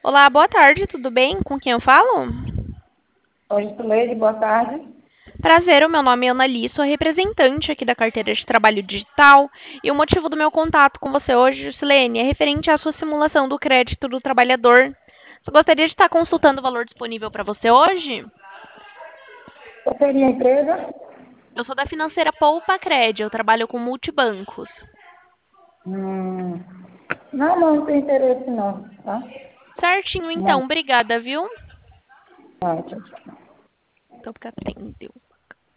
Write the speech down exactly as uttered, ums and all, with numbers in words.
Olá, boa tarde, tudo bem? Com quem eu falo? Oi, Suleide, boa tarde. Prazer, o meu nome é Anali, sou representante aqui da carteira de trabalho digital e o motivo do meu contato com você hoje, Silene, é referente à sua simulação do crédito do trabalhador. Você gostaria de estar consultando o valor disponível para você hoje? Eu seria a empresa? Eu sou da financeira Poupa Cred, eu trabalho com multibancos. Hum, não, não tem interesse não, tá? Certinho, então, Não, obrigada, viu? não, tchau, tchau. Então, fica atendeu.